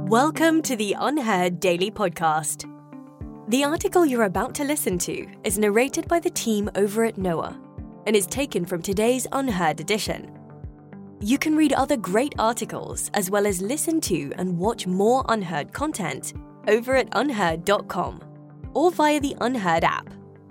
Welcome to the Unheard Daily Podcast. The article you're about to listen to is narrated by the team over at Noah and is taken from today's Unheard edition. You can read other great articles as well as listen to and watch more Unheard content over at unheard.com or via the Unheard app.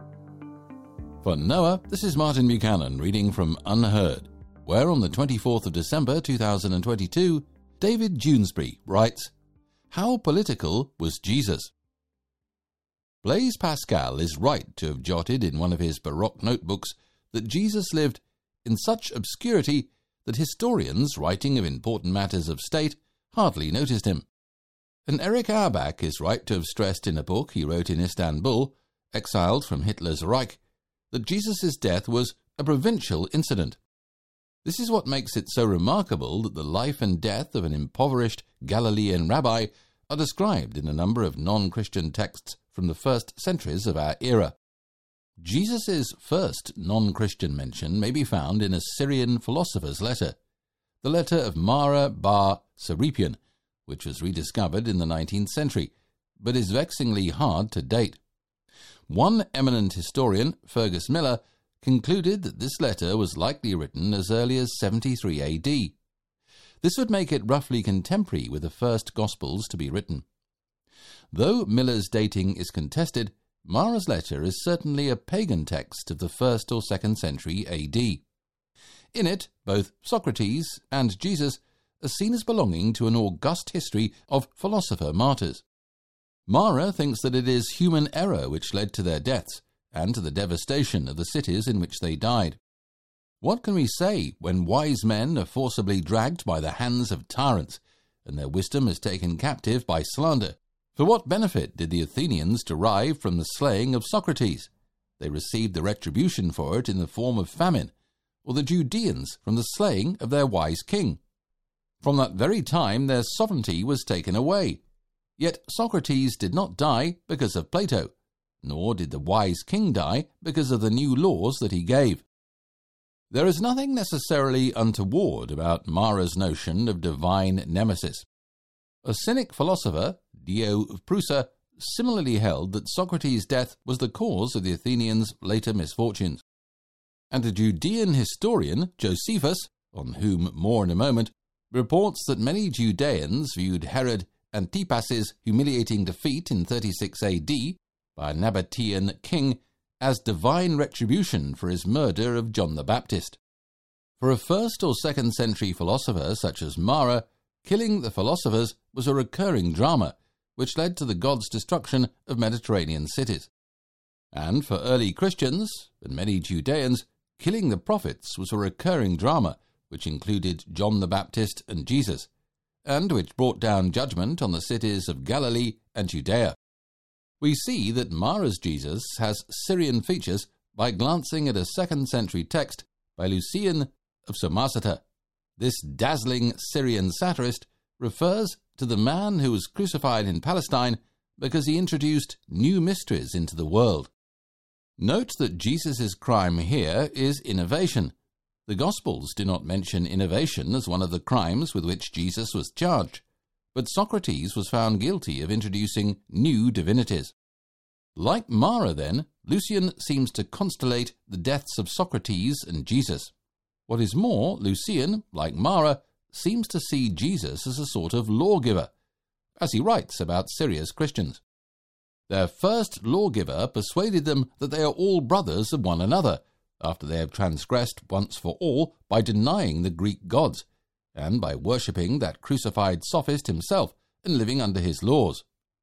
For Noah, this is Martin Buchanan reading from Unheard, where on the 24th of December 2022, David Dewsbury writes, "How political was Jesus?" Blaise Pascal is right to have jotted in one of his Baroque notebooks that Jesus lived in such obscurity that historians writing of important matters of state hardly noticed him. And Erich Auerbach is right to have stressed in a book he wrote in Istanbul, exiled from Hitler's Reich, that Jesus' death was a provincial incident. This is what makes it so remarkable that the life and death of an impoverished Galilean rabbi are described in a number of non-Christian texts from the first centuries of our era. Jesus' first non-Christian mention may be found in a Syrian philosopher's letter, the letter of Mara bar Serapion, which was rediscovered in the 19th century, but is vexingly hard to date. One eminent historian, Fergus Miller, concluded that this letter was likely written as early as 73 AD. This would make it roughly contemporary with the first Gospels to be written. Though Miller's dating is contested, Mara's letter is certainly a pagan text of the 1st or 2nd century AD. In it, both Socrates and Jesus are seen as belonging to an august history of philosopher martyrs. Mara thinks that it is human error which led to their deaths, and to the devastation of the cities in which they died. What can we say when wise men are forcibly dragged by the hands of tyrants, and their wisdom is taken captive by slander? For what benefit did the Athenians derive from the slaying of Socrates? They received the retribution for it in the form of famine, or the Judeans from the slaying of their wise king. From that very time their sovereignty was taken away. Yet Socrates did not die because of Plato, nor did the wise king die because of the new laws that he gave. There is nothing necessarily untoward about Mara's notion of divine nemesis. A Cynic philosopher, Dio of Prusa, similarly held that Socrates' death was the cause of the Athenians' later misfortunes. And a Judean historian, Josephus, on whom more in a moment, reports that many Judeans viewed Herod Antipas's humiliating defeat in 36 AD by a Nabatean king as divine retribution for his murder of John the Baptist. For a 1st or 2nd century philosopher such as Mara, killing the philosophers was a recurring drama which led to the gods' destruction of Mediterranean cities. And for early Christians, and many Judeans, killing the prophets was a recurring drama which included John the Baptist and Jesus, and which brought down judgment on the cities of Galilee and Judea. We see that Mara's Jesus has Syrian features by glancing at a 2nd century text by Lucian of Samosata. This dazzling Syrian satirist refers to the man who was crucified in Palestine because he introduced new mysteries into the world. Note that Jesus' crime here is innovation. The Gospels do not mention innovation as one of the crimes with which Jesus was charged, but Socrates was found guilty of introducing new divinities. Like Mara, then, Lucian seems to constellate the deaths of Socrates and Jesus. What is more, Lucian, like Mara, seems to see Jesus as a sort of lawgiver, as he writes about Syria's Christians. Their first lawgiver persuaded them that they are all brothers of one another, after they have transgressed once for all by denying the Greek gods, and by worshipping that crucified sophist himself and living under his laws.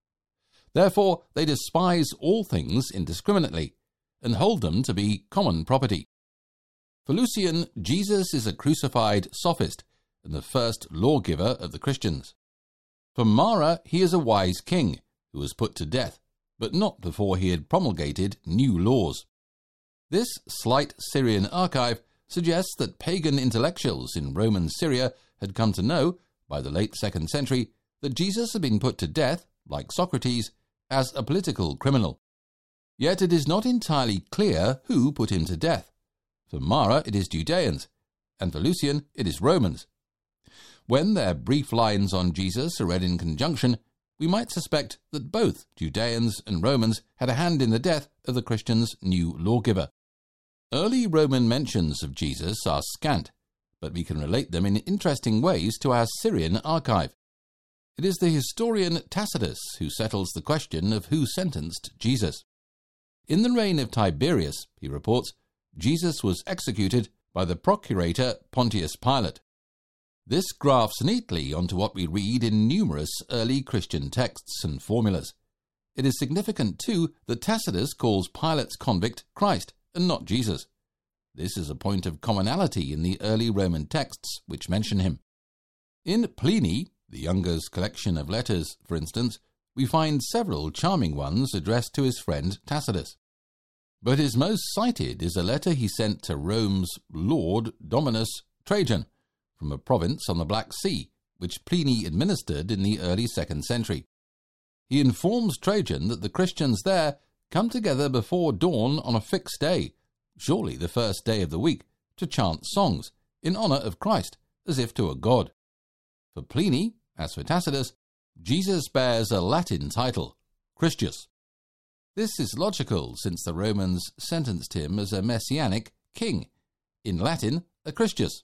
Therefore they despise all things indiscriminately, and hold them to be common property. For Lucian, Jesus is a crucified sophist, and the first lawgiver of the Christians. For Mara, he is a wise king, who was put to death, but not before he had promulgated new laws. This slight Syrian archive suggests that pagan intellectuals in Roman Syria had come to know, by the late 2nd century, that Jesus had been put to death, like Socrates, as a political criminal. Yet it is not entirely clear who put him to death. For Mara it is Judeans, and for Lucian it is Romans. When their brief lines on Jesus are read in conjunction, we might suspect that both Judeans and Romans had a hand in the death of the Christians' new lawgiver. Early Roman mentions of Jesus are scant, but we can relate them in interesting ways to our Syrian archive. It is the historian Tacitus who settles the question of who sentenced Jesus. In the reign of Tiberius, he reports, Jesus was executed by the procurator Pontius Pilate. This grafts neatly onto what we read in numerous early Christian texts and formulas. It is significant, too, that Tacitus calls Pilate's convict Christ and not Jesus. This is a point of commonality in the early Roman texts which mention him. In Pliny, the younger's collection of letters, for instance, we find several charming ones addressed to his friend Tacitus. But his most cited is a letter he sent to Rome's Lord Dominus Trajan, from a province on the Black Sea, which Pliny administered in the early 2nd century. He informs Trajan that the Christians there come together before dawn on a fixed day, surely the first day of the week, to chant songs, in honour of Christ, as if to a god. For Pliny, as for Tacitus, Jesus bears a Latin title, Christus. This is logical, since the Romans sentenced him as a messianic king, in Latin a Christus.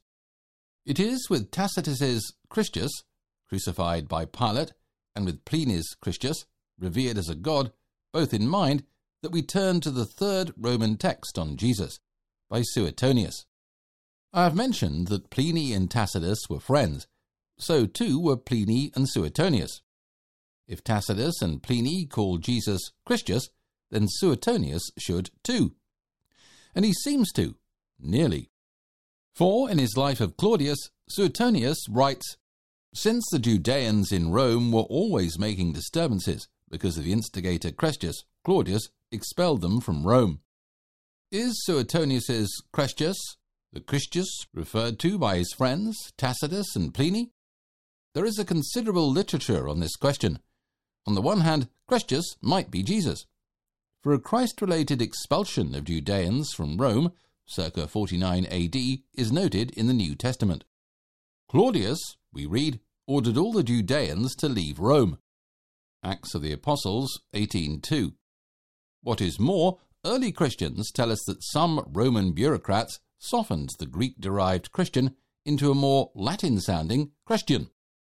It is with Tacitus's Christus, crucified by Pilate, and with Pliny's Christus, revered as a god, both in mind, that we turn to the third Roman text on Jesus, by Suetonius. I have mentioned that Pliny and Tacitus were friends, so too were Pliny and Suetonius. If Tacitus and Pliny call Jesus Christus, then Suetonius should too. And he seems to, nearly. For in his Life of Claudius, Suetonius writes, "Since the Judeans in Rome were always making disturbances because of the instigator Christus, Claudius expelled them from Rome." Is Suetonius's Christus, the Christus referred to by his friends Tacitus and Pliny? There is a considerable literature on this question. On the one hand, Christus might be Jesus. For a Christ-related expulsion of Judeans from Rome, circa 49 AD, is noted in the New Testament. Claudius, we read, ordered all the Judeans to leave Rome. Acts of the Apostles 18:2. What is more, early Christians tell us that some Roman bureaucrats softened the Greek-derived Christian into a more Latin-sounding Christian.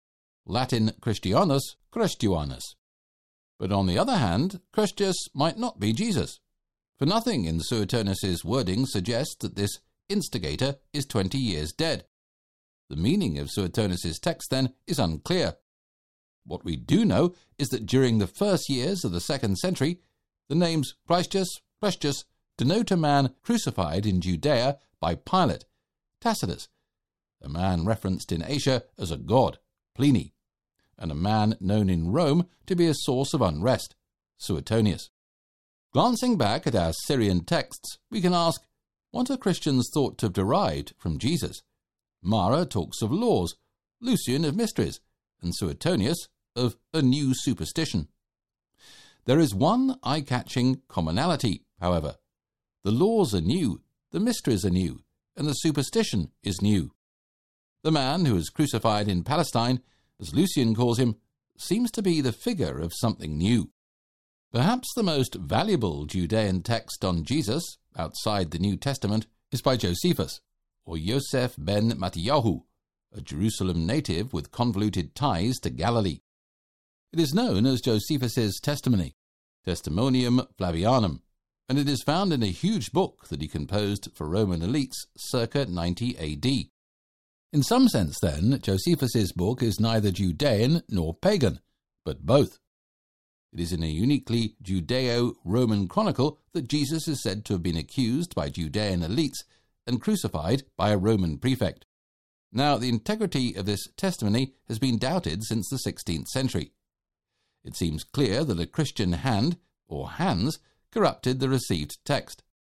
Latin Christianus, Christuanus. But on the other hand, Christus might not be Jesus, for nothing in Suetonius's wording suggests that this instigator is 20 years dead. The meaning of Suetonius's text, then, is unclear. What we do know is that during the first years of the 2nd century, the names Christus, Christus denote a man crucified in Judea by Pilate, Tacitus, a man referenced in Asia as a god, Pliny, and a man known in Rome to be a source of unrest, Suetonius. Glancing back at our Syrian texts, we can ask, what are Christians thought to have derived from Jesus? Mara talks of laws, Lucian of mysteries, and Suetonius of a new superstition. There is one eye-catching commonality, however. The laws are new, the mysteries are new, and the superstition is new. The man who is crucified in Palestine, as Lucian calls him, seems to be the figure of something new. Perhaps the most valuable Judean text on Jesus, outside the New Testament, is by Josephus, or Yosef ben Mattiyahu, a Jerusalem native with convoluted ties to Galilee. It is known as Josephus's Testimony, Testimonium Flavianum, and it is found in a huge book that he composed for Roman elites circa 90 AD. In some sense, then, Josephus's book is neither Judean nor pagan, but both. It is in a uniquely Judeo-Roman chronicle that Jesus is said to have been accused by Judean elites and crucified by a Roman prefect. Now, the integrity of this testimony has been doubted since the 16th century. It seems clear that a Christian hand, or hands, corrupted the received text.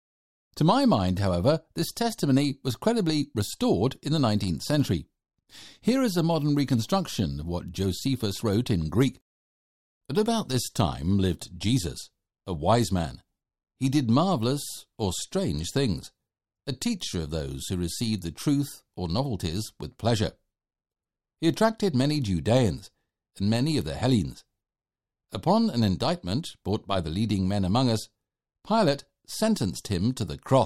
To my mind, however, this testimony was credibly restored in the 19th century. Here is a modern reconstruction of what Josephus wrote in Greek. At about this time lived Jesus, a wise man. He did marvellous or strange things, a teacher of those who received the truth or novelties with pleasure. he attracted many Judeans and many of the Hellenes. Upon an indictment brought by the leading men among us, Pilate sentenced him to the cross.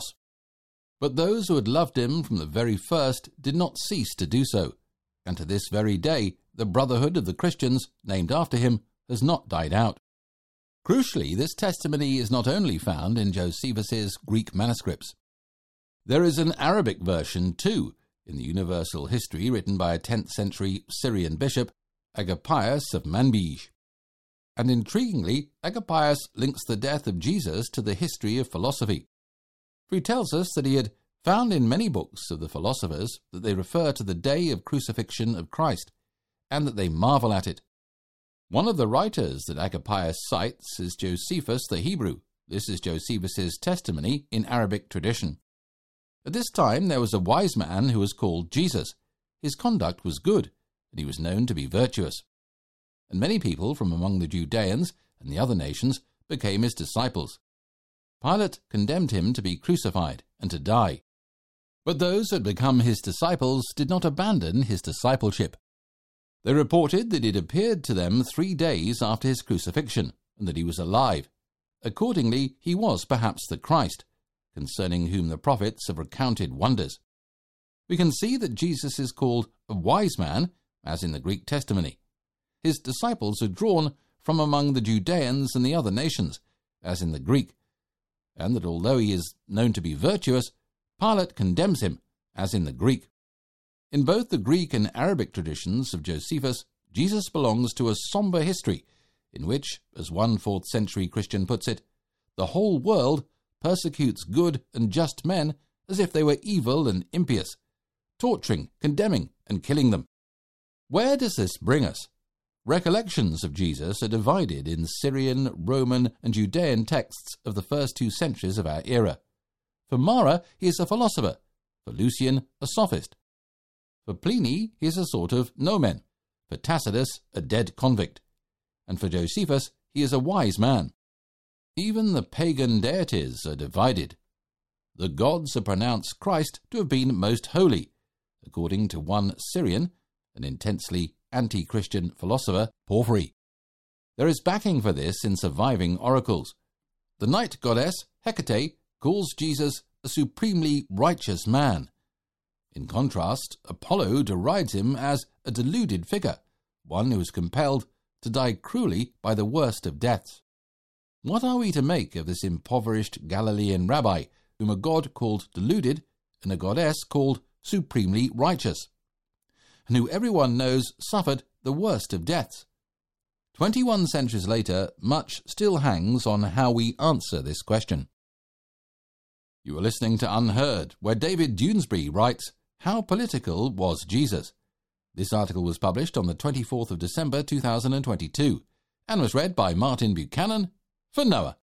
But those who had loved him from the very first did not cease to do so, and to this very day the brotherhood of the Christians, named after him, has not died out. Crucially, this testimony is not only found in Josephus's Greek manuscripts. There is an Arabic version too, in the Universal History written by a 10th century Syrian bishop, Agapius of Manbij. And intriguingly, Agapius links the death of Jesus to the history of philosophy. For he tells us that he had found in many books of the philosophers that they refer to the day of crucifixion of Christ, and that they marvel at it. One of the writers that Agapius cites is Josephus the Hebrew. This is Josephus's testimony in Arabic tradition. At this time there was a wise man who was called Jesus. His conduct was good, and he was known to be virtuous. And many people from among the Judeans and the other nations became his disciples. Pilate condemned him to be crucified and to die. But those who had become his disciples did not abandon his discipleship. They reported that it appeared to them 3 days after his crucifixion, and that he was alive. Accordingly, he was perhaps the Christ, concerning whom the prophets have recounted wonders. We can see that Jesus is called a wise man, as in the Greek testimony. His disciples are drawn from among the Judeans and the other nations, as in the Greek, and that although he is known to be virtuous, Pilate condemns him, as in the Greek. In both the Greek and Arabic traditions of Josephus, Jesus belongs to a somber history, in which, as one 4th century Christian puts it, the whole world persecutes good and just men as if they were evil and impious, torturing, condemning, and killing them. Where does this bring us? Recollections of Jesus are divided in Syrian, Roman, and Judean texts of the first 2 centuries of our era. For Mara, he is a philosopher. For Lucian, a sophist. For Pliny, he is a sort of nomen. For Tacitus, a dead convict. And for Josephus, he is a wise man. Even the pagan deities are divided. The gods are pronounced Christ to have been most holy, according to one Syrian, an intensely anti-Christian philosopher, Porphyry. There is backing for this in surviving oracles. The night goddess, Hecate, calls Jesus a supremely righteous man. In contrast, Apollo derides him as a deluded figure, one who is compelled to die cruelly by the worst of deaths. What are we to make of this impoverished Galilean rabbi, whom a god called deluded and a goddess called supremely righteous, and who everyone knows suffered the worst of deaths? 21 centuries later, much still hangs on how we answer this question. You are listening to Unheard, where David Dewsbury writes, How Political Was Jesus? This article was published on the 24th of December 2022 and was read by Martin Buchanan for Noah.